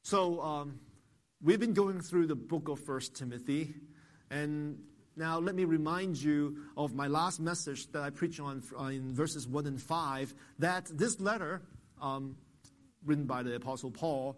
So we've been going through the book of 1 Timothy, and now let me remind you of my last message that I preached on in verses 1 and 5, that this letter, written by the Apostle Paul,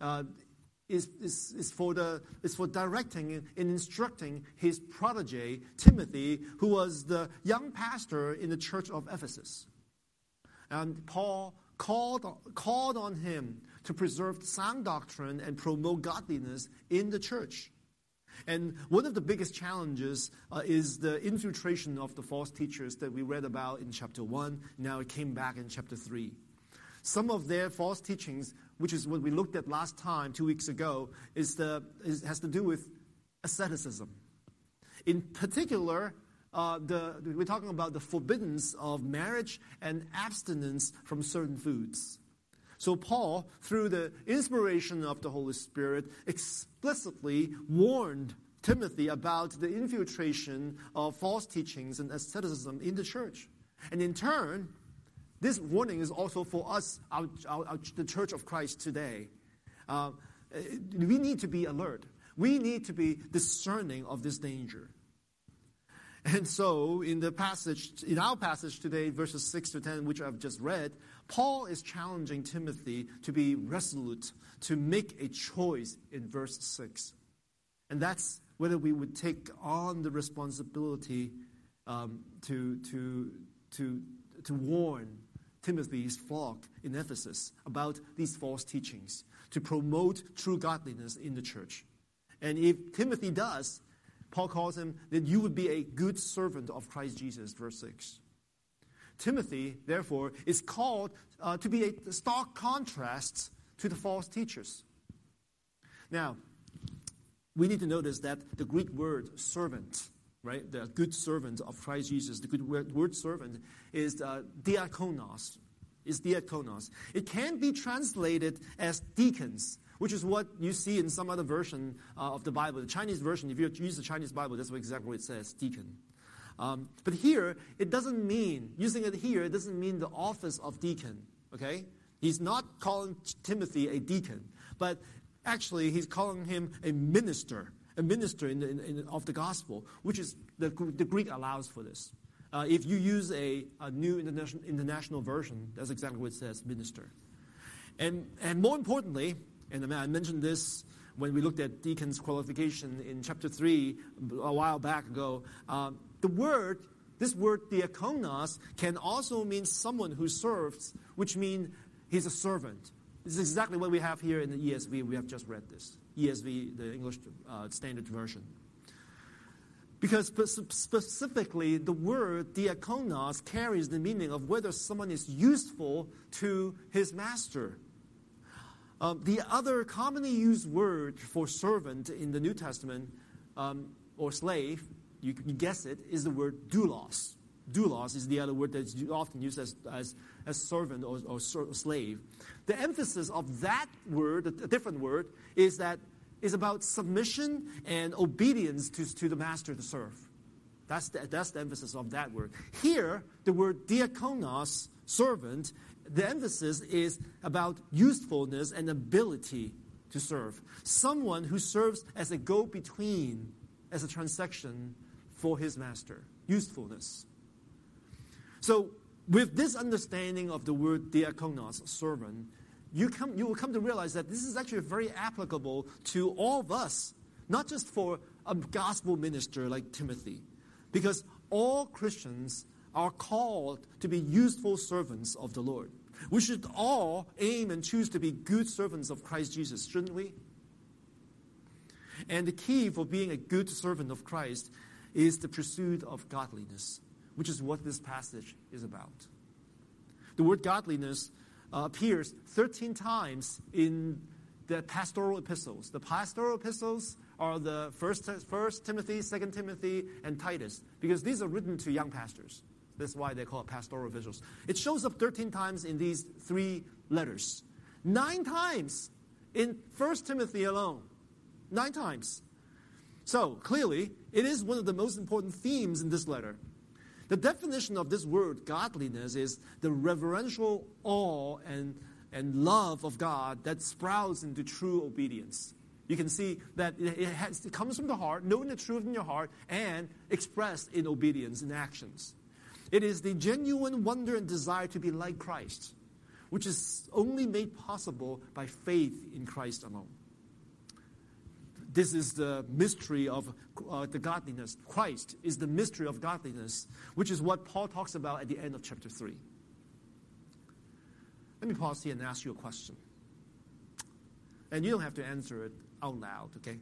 is for directing and instructing his protege, Timothy, who was the young pastor in the church of Ephesus. And Paul called on him to preserve sound doctrine and promote godliness in the church. And one of the biggest challenges is the infiltration of the false teachers that we read about in chapter 1. Now it came back in chapter 3. Some of their false teachings, which is what we looked at last time, 2 weeks ago, has to do with asceticism. In particular, we're talking about the forbiddance of marriage and abstinence from certain foods. So Paul, through the inspiration of the Holy Spirit, explicitly warned Timothy about the infiltration of false teachings and asceticism in the church. And in turn, this warning is also for us, the Church of Christ today. We need to be alert. We need to be discerning of this danger. And so, in our passage today, verses 6 to 10, which I've just read, Paul is challenging Timothy to be resolute, to make a choice in verse 6. And that's whether we would take on the responsibility to warn Timothy's flock in Ephesus about these false teachings, to promote true godliness in the church. And if Timothy does, Paul calls him, then you would be a good servant of Christ Jesus, verse 6. Timothy, therefore, is called to be a stark contrast to the false teachers. Now, we need to notice that the Greek word servant, right, the good servant of Christ Jesus, the good word servant is diakonos. It can be translated as deacons, which is what you see in some other version of the Bible. The Chinese version, if you use the Chinese Bible, that's exactly what it says, deacon. But here, it doesn't mean the office of deacon, okay? He's not calling Timothy a deacon, but actually he's calling him a minister of the gospel, which is, the Greek allows for this. If you use a new international version, that's exactly what it says, minister. And more importantly, and I mentioned this when we looked at deacon's qualification in chapter 3 a while back ago. This word diakonos can also mean someone who serves, which means he's a servant. This is exactly what we have here in the ESV. We have just read this. ESV, the English Standard Version. Because specifically, the word diakonos carries the meaning of whether someone is useful to his master. The other commonly used word for servant in the New Testament, or slave, you can guess it, is the word doulos. Doulos is the other word that's often used as servant or slave. The emphasis of that word, a different word, is about submission and obedience to the master to serve. That's the emphasis of that word. Here, the word diakonos, servant, the emphasis is about usefulness and ability to serve. Someone who serves as a go-between, as a transaction for his master. Usefulness. So, with this understanding of the word diakonos, servant, you will come to realize that this is actually very applicable to all of us, not just for a gospel minister like Timothy, because all Christians are called to be useful servants of the Lord. We should all aim and choose to be good servants of Christ Jesus, shouldn't we? And the key for being a good servant of Christ is the pursuit of godliness, which is what this passage is about. The word godliness appears 13 times in the pastoral epistles. The pastoral epistles are the first Timothy, 2 Timothy, and Titus, because these are written to young pastors. That's why they call it pastoral epistles. It shows up 13 times in these 3 letters. 9 times in 1 Timothy alone. 9 times. So, clearly, it is one of the most important themes in this letter. The definition of this word, godliness, is the reverential awe and and love of God that sprouts into true obedience. You can see that it comes from the heart, knowing the truth in your heart, and expressed in obedience, in actions. It is the genuine wonder and desire to be like Christ, which is only made possible by faith in Christ alone. This is the mystery of the godliness. Christ is the mystery of godliness, which is what Paul talks about at the end of chapter 3. Let me pause here and ask you a question. And you don't have to answer it out loud, okay?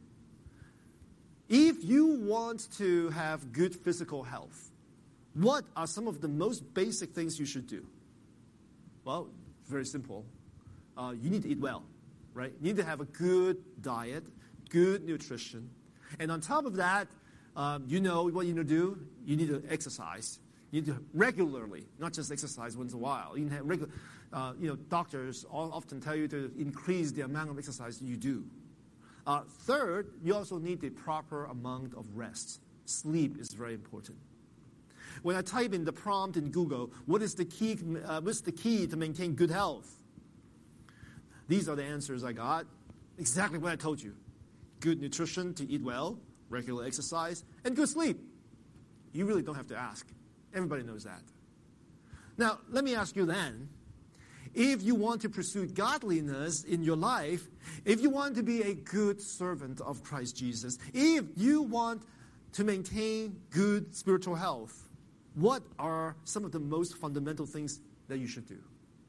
If you want to have good physical health, what are some of the most basic things you should do? Well, very simple. You need to eat well, right? You need to have a good diet, good nutrition. And on top of that, you know what you need to do? You need to exercise. You need to regularly, not just exercise once in a while. You need to have doctors often tell you to increase the amount of exercise you do. Third, you also need the proper amount of rest. Sleep is very important. When I type in the prompt in Google, what's the key to maintain good health? These are the answers I got. Exactly what I told you. Good nutrition, to eat well, regular exercise, and good sleep. You really don't have to ask. Everybody knows that. Now, let me ask you then, if you want to pursue godliness in your life, if you want to be a good servant of Christ Jesus, if you want to maintain good spiritual health, what are some of the most fundamental things that you should do?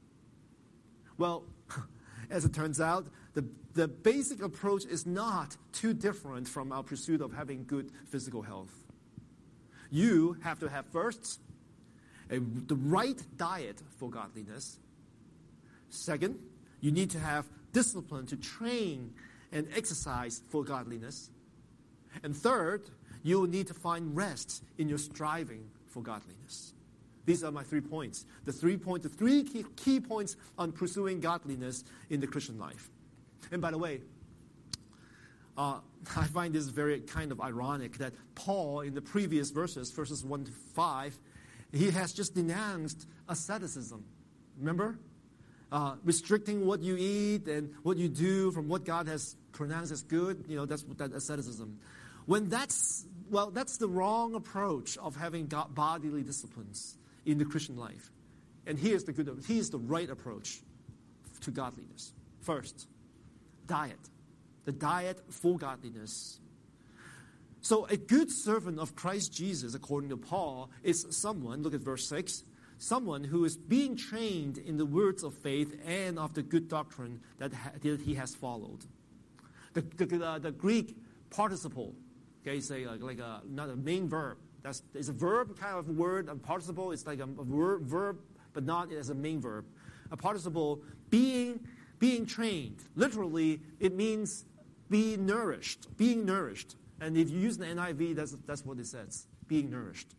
Well, as it turns out, the basic approach is not too different from our pursuit of having good physical health. You have to have first the right diet for godliness. Second, you need to have discipline to train and exercise for godliness. And third, you will need to find rest in your striving for godliness. These are my 3 points. The three key points on pursuing godliness in the Christian life. And by the way, I find this very kind of ironic that Paul, in the previous verses 1 to 5, he has just denounced asceticism. Remember? Restricting what you eat and what you do from what God has pronounced as good. That's that asceticism. When that's the wrong approach of having bodily disciplines in the Christian life. And here's the right approach to godliness. First, diet. The diet for godliness. So a good servant of Christ Jesus, according to Paul, is someone, look at verse 6, someone who is being trained in the words of faith and of the good doctrine that he has followed. The Greek participle, okay, say not a main verb. It's a verb kind of word. A participle is like a verb, but not as a main verb. A participle being trained. Literally, it means being nourished. And if you use the NIV, that's what it says. Being nourished.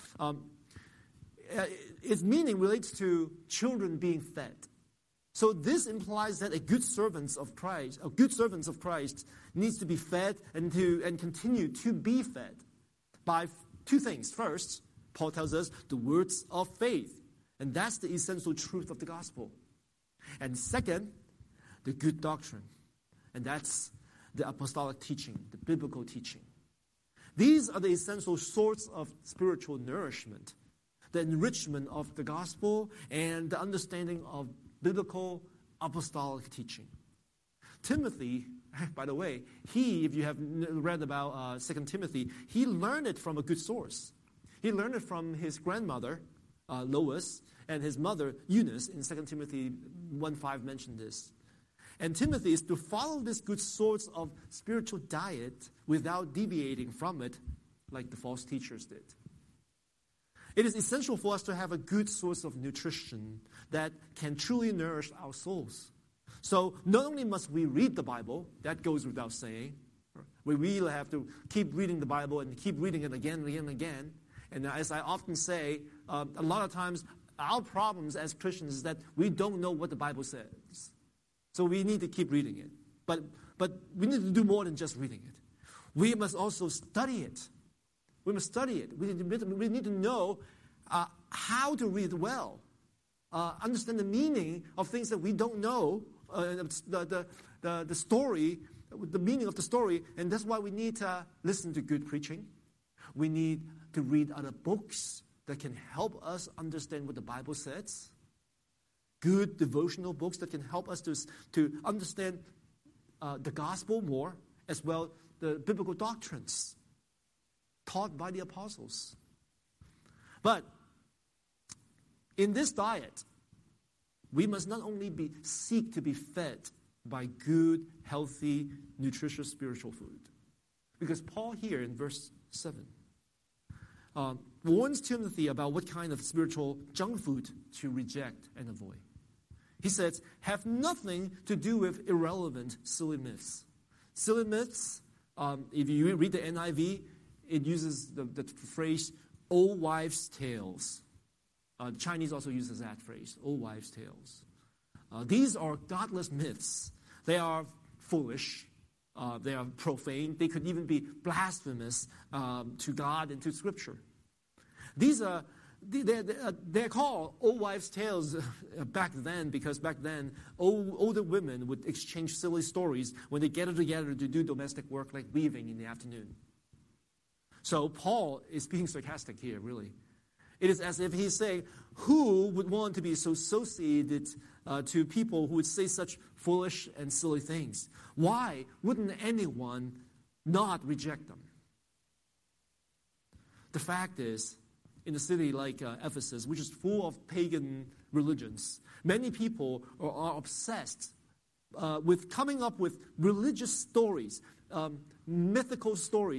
Its meaning relates to children being fed. So this implies that a good servant of Christ needs to be fed and continue to be fed by two things. First, Paul tells us the words of faith, and that's the essential truth of the gospel. And second, the good doctrine, and that's the apostolic teaching, the biblical teaching. These are the essential sorts of spiritual nourishment, the enrichment of the gospel and the understanding of biblical apostolic teaching. Timothy, by the way, if you have read about 2 Timothy, he learned it from a good source. He learned it from his grandmother, Lois, and his mother, Eunice, in 2 Timothy 1:5 mentioned this. And Timothy is to follow this good source of spiritual diet without deviating from it like the false teachers did. It is essential for us to have a good source of nutrition that can truly nourish our souls. So not only must we read the Bible, that goes without saying. We really have to keep reading the Bible and keep reading it again and again and again. And as I often say, a lot of times our problems as Christians is that we don't know what the Bible says. So we need to keep reading it. But we need to do more than just reading it. We must also study it. We must study it. We need to know how to read well. understand the meaning of things that we don't know, the story, the meaning of the story, and that's why we need to listen to good preaching. We need to read other books that can help us understand what the Bible says. Good devotional books that can help us to understand the gospel more, as well the biblical doctrines taught by the apostles. But in this diet, we must not only seek to be fed by good, healthy, nutritious spiritual food. Because Paul here in verse 7 warns Timothy about what kind of spiritual junk food to reject and avoid. He says, have nothing to do with irrelevant, silly myths. Silly myths, if you read the NIV, it uses the phrase, old wives' tales. The Chinese also uses that phrase, old wives' tales. These are godless myths. They are foolish. They are profane. They could even be blasphemous to God and to Scripture. They're called old wives' tales back then, because back then older women would exchange silly stories when they gathered together to do domestic work like weaving in the afternoon. So Paul is being sarcastic here, really. It is as if he's saying, who would want to be so associated to people who would say such foolish and silly things? Why wouldn't anyone not reject them? The fact is, in a city like Ephesus, which is full of pagan religions, many people are obsessed with coming up with religious stories, mythical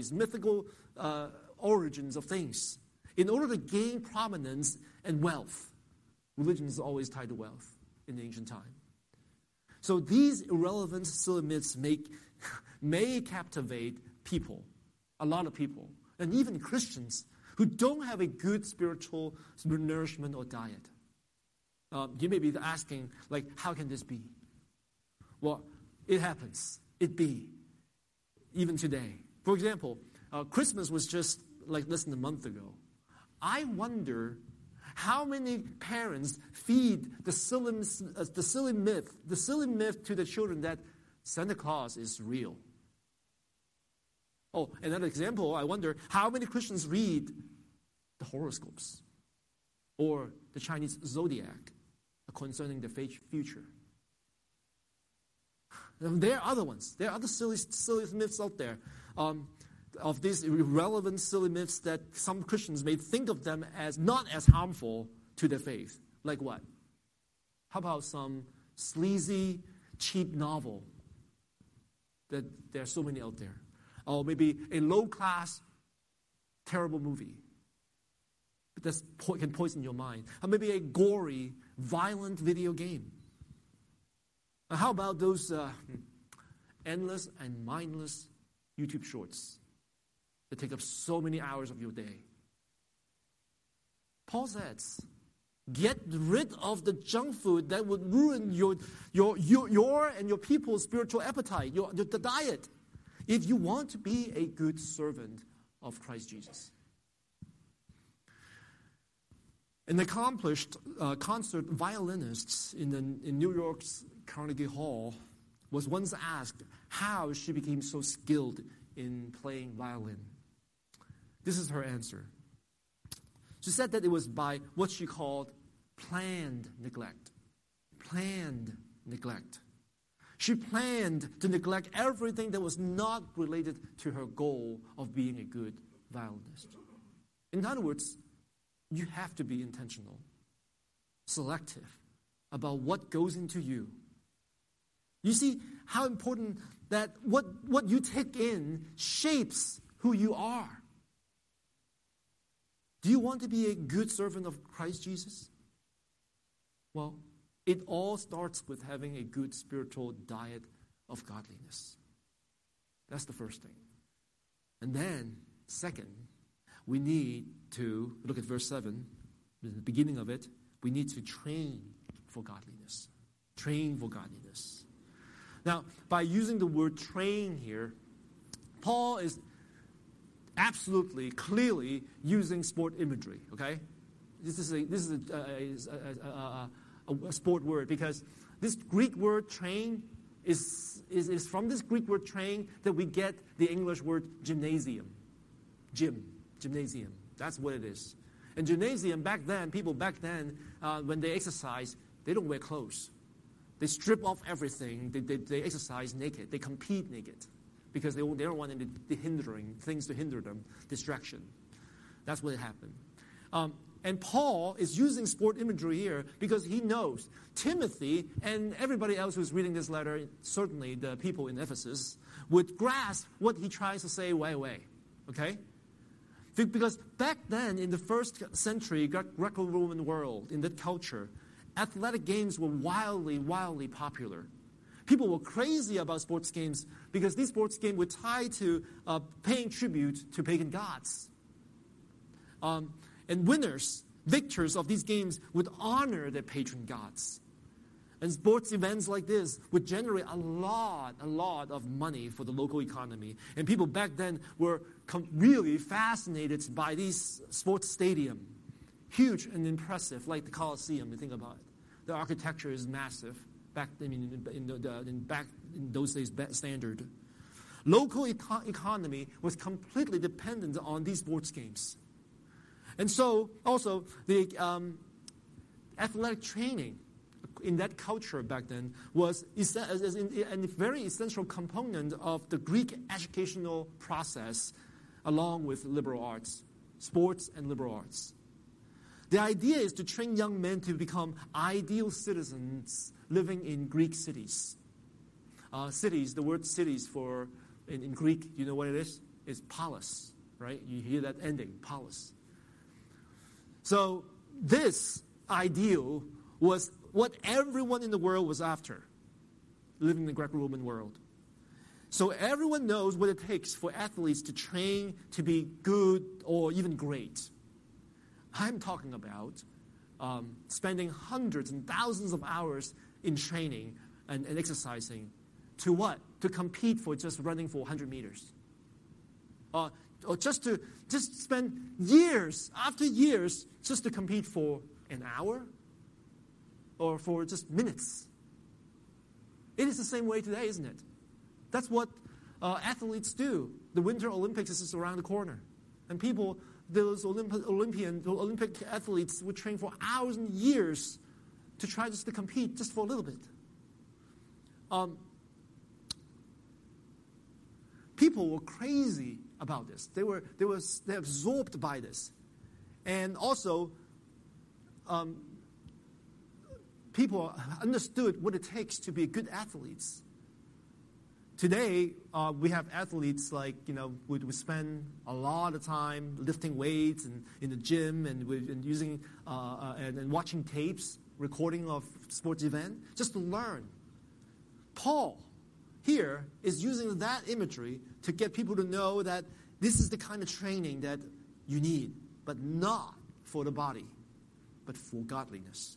origins of things, in order to gain prominence and wealth. Religion is always tied to wealth in the ancient time. So these irrelevant, silly myths may captivate people, a lot of people, and even Christians who don't have a good spiritual nourishment or diet. You may be asking, like, how can this be? Well, it happens. It be. Even today. For example, Christmas was just like less than a month ago. I wonder how many parents feed the silly myth to the children that Santa Claus is real. Oh, another example, I wonder how many Christians read the horoscopes or the Chinese zodiac concerning the future. And there are other ones. There are other silly myths out there of these irrelevant, silly myths that some Christians may think of them as not as harmful to their faith. Like what? How about some sleazy, cheap novel? That there are so many out there. Or maybe a low-class, terrible movie that can poison your mind. Or maybe a gory, violent video game. Or how about those endless and mindless YouTube shorts that take up so many hours of your day? Paul says, get rid of the junk food that would ruin your and your people's spiritual appetite, the diet, if you want to be a good servant of Christ Jesus. An accomplished concert violinist in New York's Carnegie Hall was once asked how she became so skilled in playing violin. This is her answer. She said that it was by what she called planned neglect. Planned neglect. She planned to neglect everything that was not related to her goal of being a good violinist. In other words, you have to be intentional, selective about what goes into you. You see how important that what you take in shapes who you are. Do you want to be a good servant of Christ Jesus? Well, it all starts with having a good spiritual diet of godliness. That's the first thing. And then, second, we need to, look at verse 7, the beginning of it, we need to train for godliness. Train for godliness. Now, by using the word train here, Paul is absolutely, clearly using sport imagery, okay? This is a sport word, because this Greek word train is from this Greek word train that we get the English word gymnasium. Gymnasium. That's what it is. And gymnasium, people back then, when they exercise, they don't wear clothes. They strip off everything. They exercise naked. They compete naked because they don't want any things to hinder them, distraction. That's what happened. And Paul is using sport imagery here because he knows Timothy and everybody else who's reading this letter, certainly the people in Ephesus, would grasp what he tries to say right away. Okay? Because back then, in the first century Greco-Roman world, in that culture, athletic games were wildly, wildly popular. People were crazy about sports games because these sports games were tied to paying tribute to pagan gods. And victors of these games would honor their patron gods. And sports events like this would generate a lot of money for the local economy. And people back then were really fascinated by these sports stadiums. Huge and impressive, like the Colosseum, you think about it. The architecture is massive, back in those days standard. Local economy was completely dependent on these sports games. And so, also, the athletic training in that culture back then was a very essential component of the Greek educational process, along with liberal arts, sports and liberal arts. The idea is to train young men to become ideal citizens living in Greek cities. Cities, the word cities in Greek, you know what it is? It's polis, right? You hear that ending, polis. So this ideal was what everyone in the world was after, living in the Greco-Roman world. So everyone knows what it takes for athletes to train to be good or even great. I'm talking about spending hundreds and thousands of hours in training and exercising to what? To compete for just running for 100 meters. Or just spend years after years just to compete for an hour or for just minutes. It is the same way today, isn't it? That's what athletes do. The Winter Olympics is just around the corner. And those Olympic athletes would train for hours and years to try just to compete just for a little bit. People were crazy about this. They're absorbed by this. And also, people understood what it takes to be good athletes. Today, we have athletes like, we spend a lot of time lifting weights and in the gym and using and watching tapes, recording of sports event, just to learn. Paul here is using that imagery to get people to know that this is the kind of training that you need, but not for the body, but for godliness.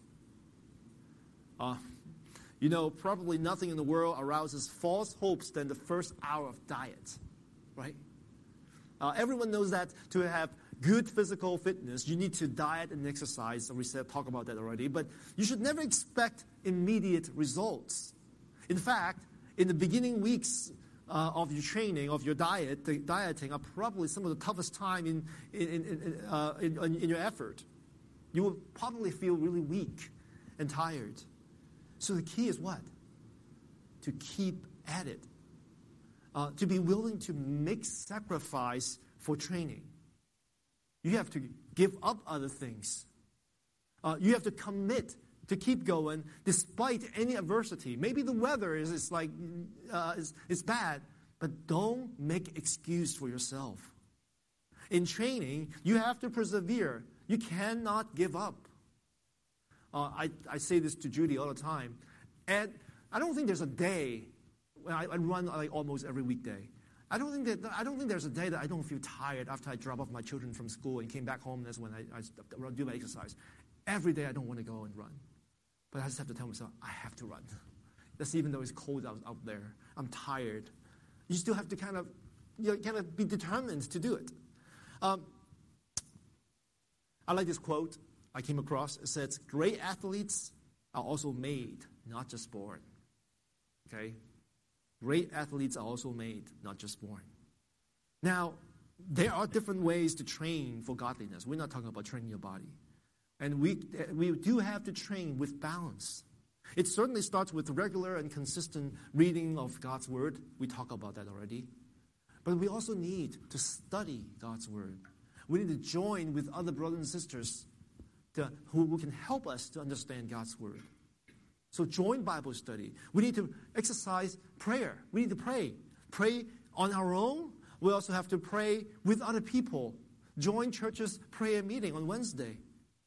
Probably nothing in the world arouses false hopes than the first hour of diet, right? Everyone knows that to have good physical fitness, you need to diet and exercise. We talked about that already. But you should never expect immediate results. In fact, in the beginning weeks of your training, of your dieting are probably some of the toughest time in your effort. You will probably feel really weak and tired. So the key is what? To keep at it. To be willing to make sacrifice for training. You have to give up other things. You have to commit to keep going despite any adversity. Maybe the weather is bad, but don't make excuse for yourself. In training, you have to persevere. You cannot give up. I say this to Judy all the time. And I don't think there's a day, I run like almost every weekday. I don't think there's a day that I don't feel tired after I drop off my children from school and came back home. That's when I do my exercise. Every day I don't want to go and run. But I just have to tell myself, I have to run. That's even though it's cold out there. I'm tired. You still have to kind of be determined to do it. I like this quote I came across. It says, great athletes are also made, not just born. Okay? Great athletes are also made, not just born. Now, there are different ways to train for godliness. We're not talking about training your body. And we do have to train with balance. It certainly starts with regular and consistent reading of God's Word. We talked about that already. But we also need to study God's Word. We need to join with other brothers and sisters who can help us to understand God's Word. So join Bible study. We need to exercise prayer. We need to pray. Pray on our own. We also have to pray with other people. Join church's prayer meeting on Wednesday.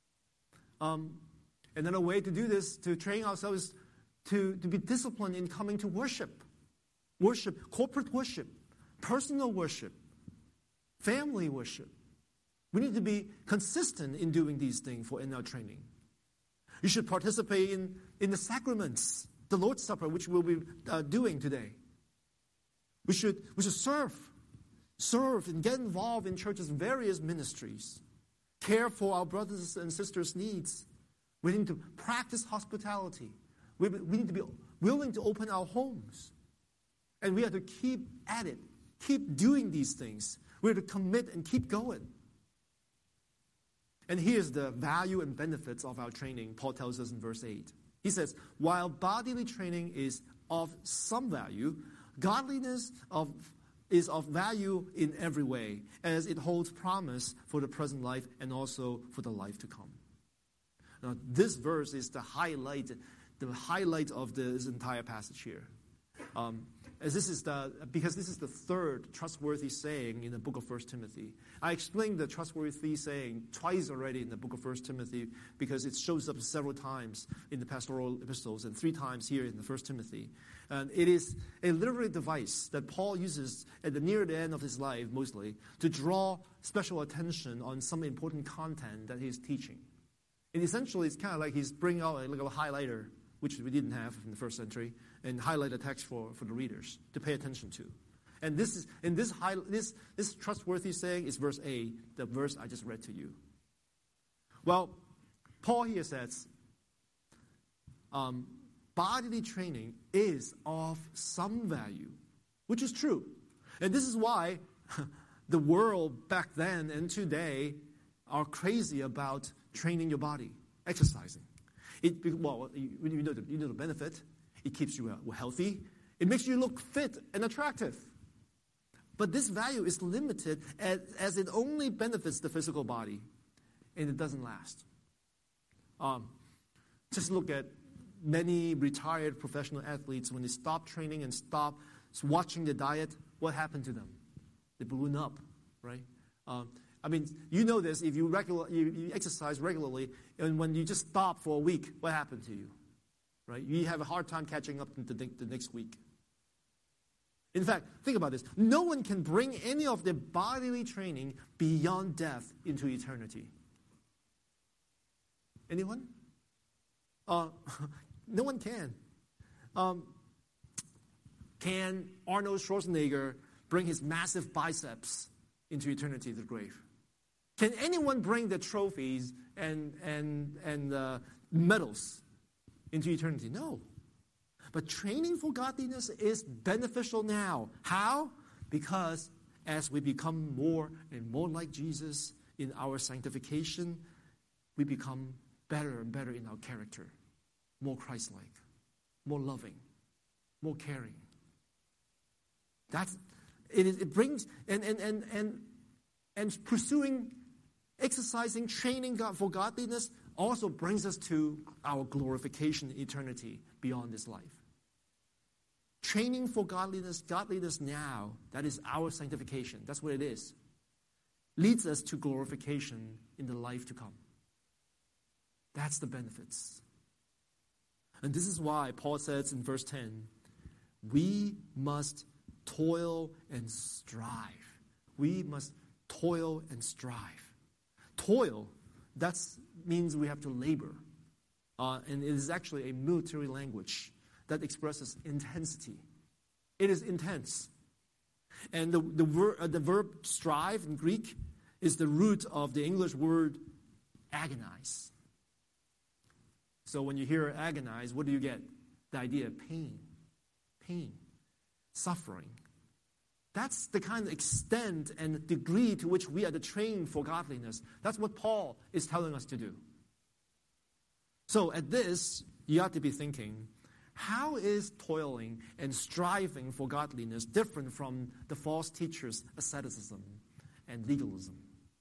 Another way to do this, to train ourselves to be disciplined in coming to worship. Worship, corporate worship, personal worship, family worship. We need to be consistent in doing these things in our training. You should participate in the sacraments, the Lord's Supper, which we'll be doing today. We should serve and get involved in church's various ministries. Care for our brothers and sisters' needs. We need to practice hospitality. We need to be willing to open our homes. And we have to keep at it. Keep doing these things. We have to commit and keep going. And here's the value and benefits of our training, Paul tells us in verse 8. He says, while bodily training is of some value, godliness is of value in every way, as it holds promise for the present life and also for the life to come. Now, this verse is the highlight of this entire passage here. Because this is the third trustworthy saying in the book of 1 Timothy. I explained the trustworthy saying twice already in the book of 1 Timothy because it shows up several times in the pastoral epistles and 3 times here in the 1 Timothy. And it is a literary device that Paul uses near the end of his life mostly to draw special attention on some important content that he's teaching. And essentially it's kind of like he's bringing out a little highlighter, which we didn't have in the first century, and highlight a text for the readers to pay attention to. And this trustworthy saying is verse 8, the verse I just read to you. Well, Paul here says, bodily training is of some value, which is true. And this is why the world back then and today are crazy about training your body, exercising. You know the benefit. It keeps you healthy. It makes you look fit and attractive. But this value is limited as it only benefits the physical body, and it doesn't last. Just look at many retired professional athletes. When they stop training and stop watching the diet, what happened to them? They balloon up, right? You know this. If you exercise regularly, and when you just stop for a week, what happened to you? Right? You have a hard time catching up the next week. In fact, think about this. No one can bring any of their bodily training beyond death into eternity. Anyone? No one can. Can Arnold Schwarzenegger bring his massive biceps into eternity, the grave? Can anyone bring the trophies and medals into eternity? No. But training for godliness is beneficial now. How? Because as we become more and more like Jesus in our sanctification, we become better and better in our character, more Christ-like, more loving, more caring. It brings and pursuing, exercising, training for godliness also brings us to our glorification in eternity beyond this life. Training for godliness now, that is our sanctification. That's what it is. Leads us to glorification in the life to come. That's the benefits. And this is why Paul says in verse 10, we must toil and strive. We must toil and strive. Toil, that means we have to labor. And it is actually a military language that expresses intensity. It is intense. And the verb strive in Greek is the root of the English word agonize. So when you hear agonize, what do you get? The idea of pain, suffering. That's the kind of extent and degree to which we are to train for godliness. That's what Paul is telling us to do. So at this, you have to be thinking, how is toiling and striving for godliness different from the false teachers' asceticism and legalism?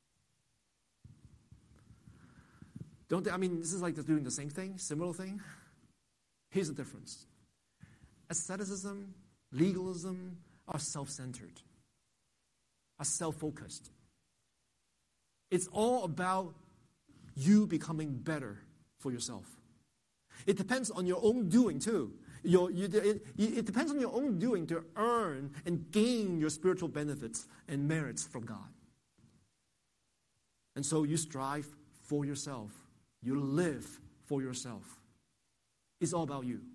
This is like they're doing the same thing, similar thing. Here's the difference. Asceticism, legalism are self-centered, are self-focused. It's all about you becoming better for yourself. It depends on your own doing too. It depends on your own doing to earn and gain your spiritual benefits and merits from God. And so you strive for yourself. You live for yourself. It's all about you.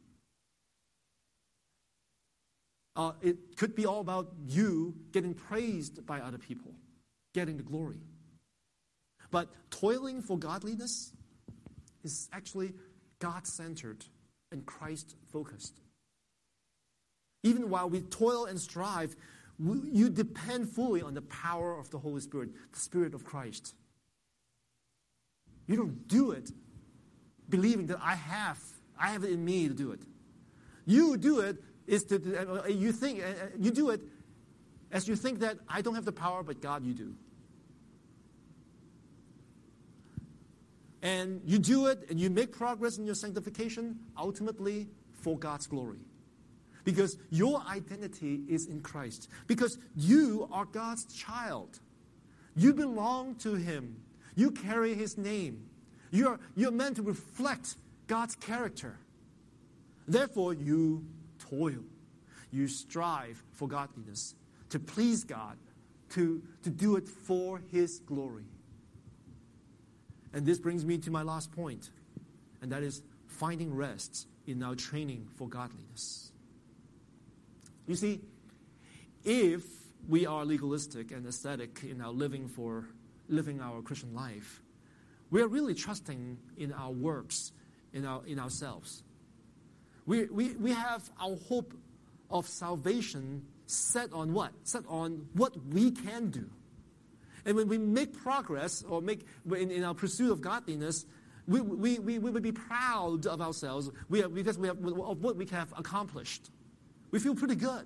It could be all about you getting praised by other people, getting the glory. But toiling for godliness is actually God-centered and Christ-focused. Even while we toil and strive, you depend fully on the power of the Holy Spirit, the Spirit of Christ. You don't do it believing that I have it in me to do it. You do it you do it as you think that I don't have the power, but God, you do. And you do it, and you make progress in your sanctification, ultimately for God's glory. Because your identity is in Christ. Because you are God's child. You belong to Him. You carry His name. You're meant to reflect God's character. Therefore, you toil. You strive for godliness, to please God, to do it for His glory. And this brings me to my last point, and that is finding rest in our training for godliness. You see, if we are legalistic and ascetic in our living our Christian life, we are really trusting in our works, in ourselves. We have our hope of salvation set on what? Set on what we can do. And when we make progress or in our pursuit of godliness, we would be proud of ourselves because we have of what we have accomplished. We feel pretty good.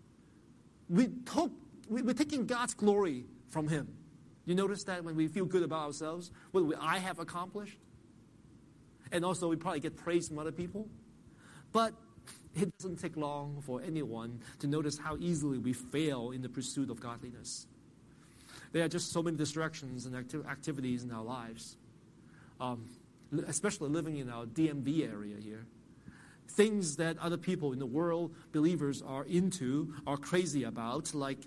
We're taking God's glory from Him. You notice that when we feel good about ourselves, what I have accomplished? And also we probably get praise from other people. But it doesn't take long for anyone to notice how easily we fail in the pursuit of godliness. There are just so many distractions and activities in our lives, especially living in our DMV area here. Things that other people in the world, believers, are into, are crazy about, like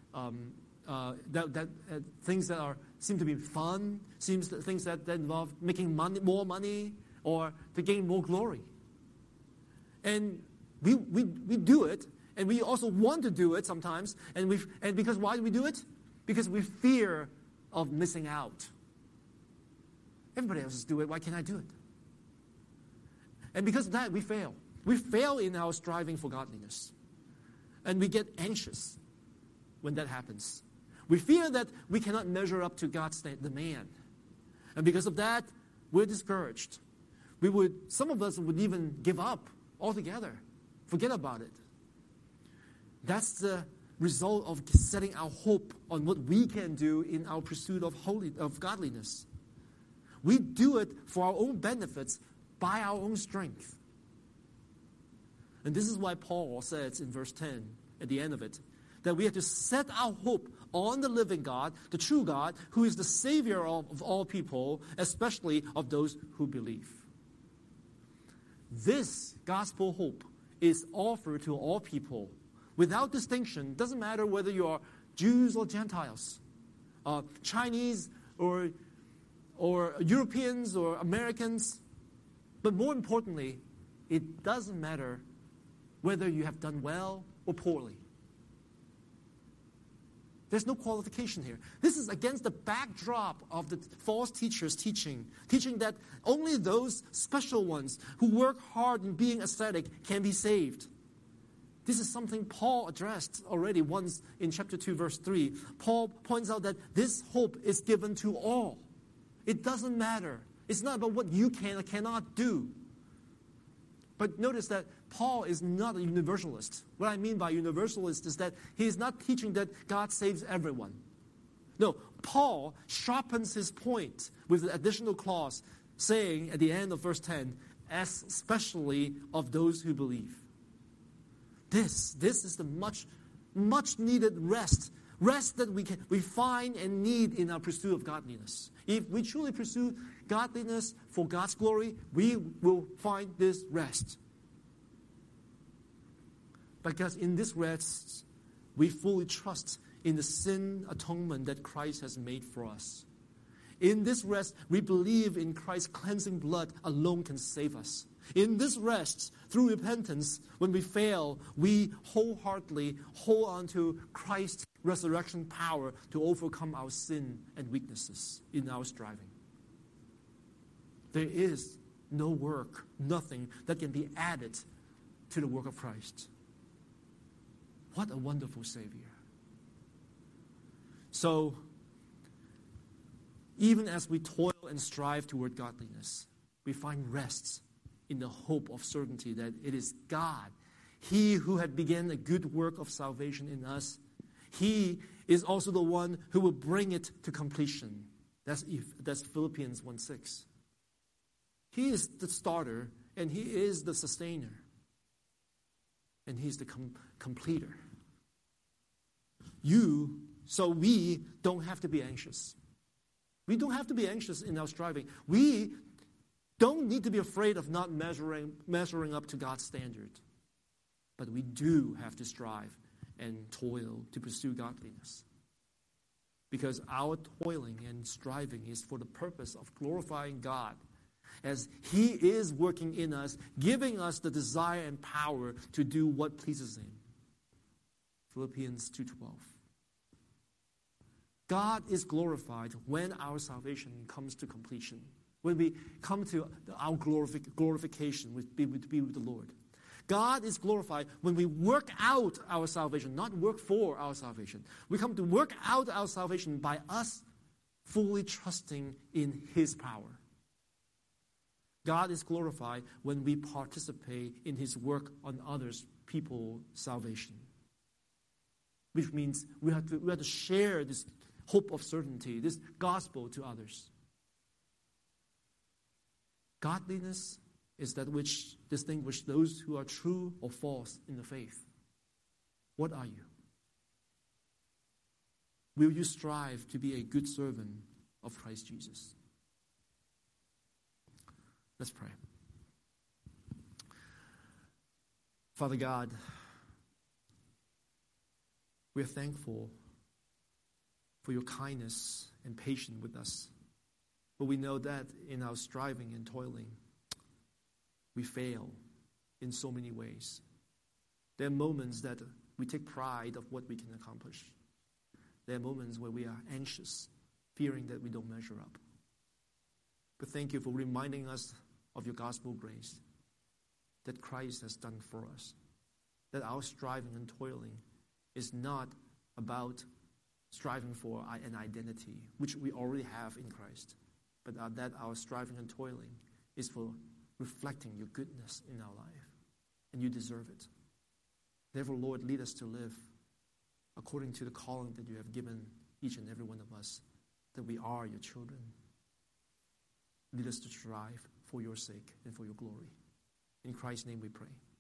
things that seem to be fun, things that involve making more money, or to gain more glory. And we do it, and we also want to do it sometimes. And because why do we do it? Because we fear of missing out. Everybody else is doing it. Why can't I do it? And because of that, we fail. We fail in our striving for godliness. And we get anxious when that happens. We fear that we cannot measure up to God's demand. And because of that, we're discouraged. Some of us would even give up altogether. Forget about it. That's the result of setting our hope on what we can do in our pursuit of godliness. We do it for our own benefits by our own strength. And this is why Paul says in verse 10, at the end of it, that we have to set our hope on the living God, the true God, who is the Savior of all people, especially of those who believe. This gospel hope is offered to all people without distinction. Doesn't matter whether you are Jews or Gentiles, Chinese or Europeans or Americans. But more importantly, it doesn't matter whether you have done well or poorly. There's no qualification here. This is against the backdrop of the false teachers teaching that only those special ones who work hard in being ascetic can be saved. This is something Paul addressed already once in chapter 2, verse 3. Paul points out that this hope is given to all. It doesn't matter. It's not about what you can or cannot do. But notice that Paul is not a universalist. What I mean by universalist is that he is not teaching that God saves everyone. No, Paul sharpens his point with the additional clause saying at the end of verse 10, as especially of those who believe. This is the much needed rest that we find and need in our pursuit of godliness. If we truly pursue godliness for God's glory, we will find this rest. Because in this rest, we fully trust in the sin atonement that Christ has made for us. In this rest, we believe in Christ's cleansing blood alone can save us. In this rest, through repentance, when we fail, we wholeheartedly hold on to Christ's resurrection power to overcome our sin and weaknesses in our striving. There is no work, nothing that can be added to the work of Christ. What a wonderful Savior. So, even as we toil and strive toward godliness, we find rest in the hope of certainty that it is God, He who had begun a good work of salvation in us, He is also the one who will bring it to completion. That's Philippians 1:6. He is the starter, and He is the sustainer. And He's the completer. So we don't have to be anxious. We don't have to be anxious in our striving. We don't need to be afraid of not measuring up to God's standard. But we do have to strive and toil to pursue godliness. Because our toiling and striving is for the purpose of glorifying God, as He is working in us, giving us the desire and power to do what pleases Him. Philippians 2:12. God is glorified when our salvation comes to completion. When we come to our glorification to be with the Lord. God is glorified when we work out our salvation, not work for our salvation. We come to work out our salvation by us fully trusting in His power. God is glorified when we participate in His work on others' people's salvation. Which means we have to share this hope of certainty, this gospel to others. Godliness is that which distinguishes those who are true or false in the faith. What are you? Will you strive to be a good servant of Christ Jesus? Let's pray. Father God, we are thankful for your kindness and patience with us. But we know that in our striving and toiling, we fail in so many ways. There are moments that we take pride of what we can accomplish. There are moments where we are anxious, fearing that we don't measure up. But thank you for reminding us of your gospel grace that Christ has done for us. That our striving and toiling is not about striving for an identity, which we already have in Christ, but that our striving and toiling is for reflecting your goodness in our life, and you deserve it. Therefore, Lord, lead us to live according to the calling that you have given each and every one of us, that we are your children. Lead us to strive for your sake and for your glory. In Christ's name we pray.